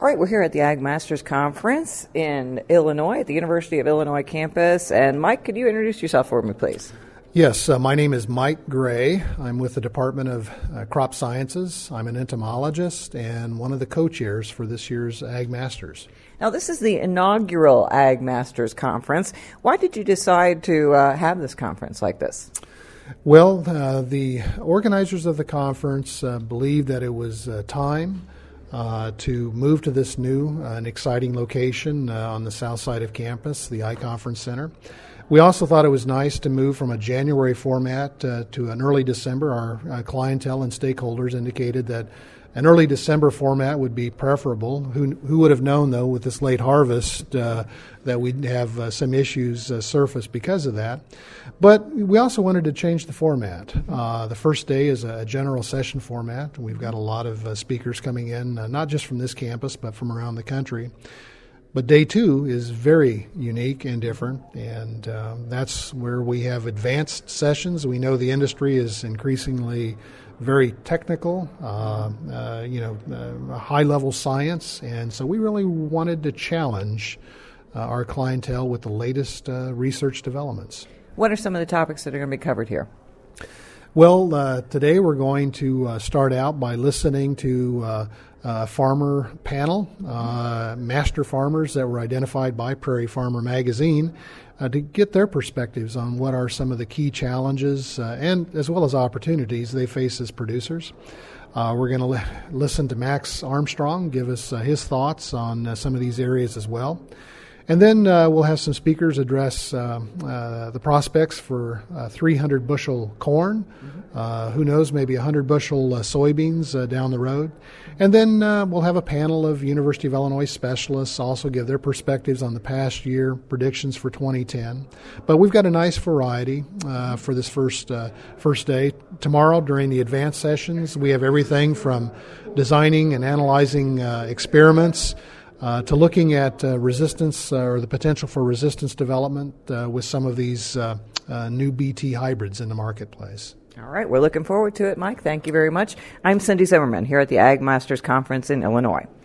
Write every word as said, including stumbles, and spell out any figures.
All right, we're here at the Ag Masters Conference in Illinois at the University of Illinois campus. And Mike, could you introduce yourself for me, please? Yes, uh, my name is Mike Gray. I'm with the Department of uh, Crop Sciences. I'm an entomologist and one of the co-chairs for this year's Ag Masters. Now, this is the inaugural Ag Masters Conference. Why did you decide to uh, have this conference like this? Well, uh, the organizers of the conference uh, believed that it was uh, time uh, to move to this new uh, and exciting location uh, on the south side of campus, the iConference Center. We also thought it was nice to move from a January format uh, to an early December. Our uh, clientele and stakeholders indicated that an early December format would be preferable. Who, who would have known, though, with this late harvest uh, that we'd have uh, some issues uh, surface because of that. But we also wanted to change the format. Uh, the first day is a general session format. We've got a lot of uh, speakers coming in, uh, not just from this campus, but from around the country. But day two is very unique and different, and uh, that's where we have advanced sessions. We know the industry is increasingly very technical, uh, uh, you know, uh, high-level science, and so we really wanted to challenge uh, our clientele with the latest uh, research developments. What are some of the topics that are going to be covered here? Well, uh, today we're going to uh, start out by listening to uh, a farmer panel, uh, master farmers that were identified by Prairie Farmer Magazine, uh, to get their perspectives on what are some of the key challenges uh, and as well as opportunities they face as producers. Uh, we're going to li- listen to Max Armstrong give us uh, his thoughts on uh, some of these areas as well. And then uh, we'll have some speakers address uh, uh, the prospects for uh, three hundred bushel corn, mm-hmm. uh, who knows, maybe one hundred bushel uh, soybeans uh, down the road. And then uh, we'll have a panel of University of Illinois specialists also give their perspectives on the past year, predictions for twenty ten. But we've got a nice variety uh, for this first, uh, first day. Tomorrow, during the advanced sessions, we have everything from designing and analyzing uh, experiments Uh, to looking at uh, resistance uh, or the potential for resistance development uh, with some of these uh, uh, new B T hybrids in the marketplace. All right, we're looking forward to it, Mike. Thank you very much. I'm Cindy Zimmerman here at the Ag Masters Conference in Illinois.